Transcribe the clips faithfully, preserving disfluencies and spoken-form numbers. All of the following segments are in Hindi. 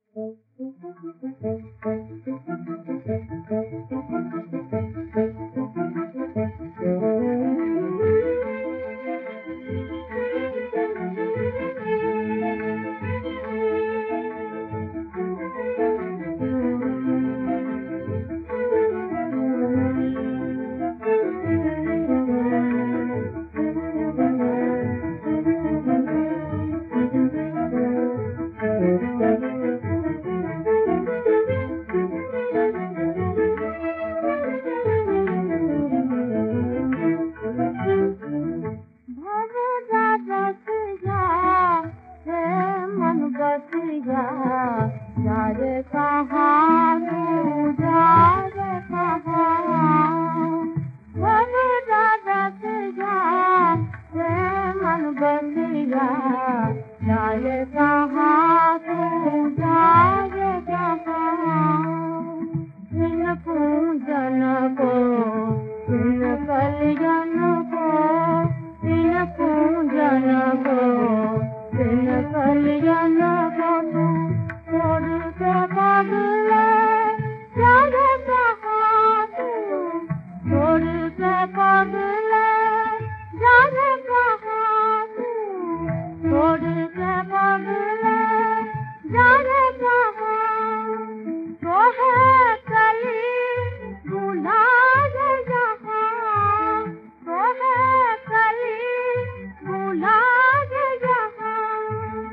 जारे कहाँ तू जारे कहाँ बबूदा बस जा रे मन बसिया जारे कहाँ तू जारे कहाँ इन पूजन को इन कल्याण को इन पूजन को इन कल्याण को तू छोड़ के पगले जाने कहाँ तू छोड़ के पगले जाने कहाँ तू छोड़ के पगले जाने कहाँ तो है कली भूला है जहाँ तो है कली भूला है जहाँ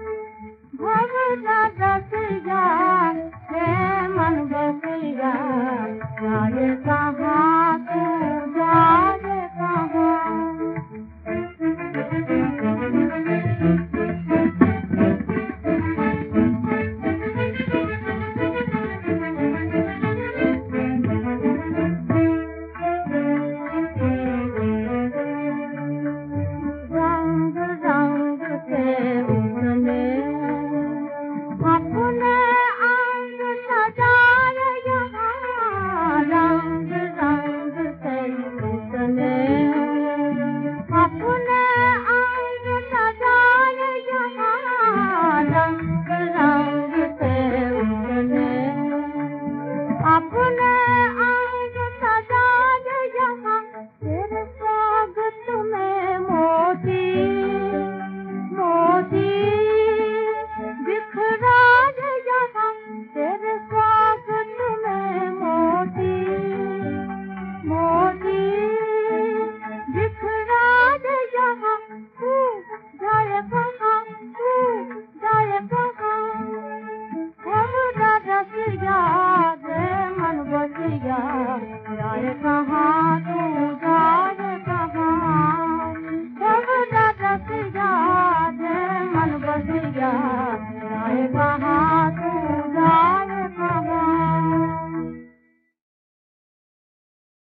भगवान बसिया हे मन बसिया जाने कहाँ तू जाने कहाँ रंग रंग के उतने अपने अंग सजाए यहाँ रंग रंग से उतने अपने अंग सजाए यहाँ रंग रंग से उतने अपने अंग सजाए यहाँ तेरे स्वागत में मोती मोती बिखरा है यहाँ तेरे स्वागत में मोती मोती बिखरा है यहाँ तू जाए कहाँ तू जाए कहाँ भगवान रसिया रे मन बसिया जाए कहाँ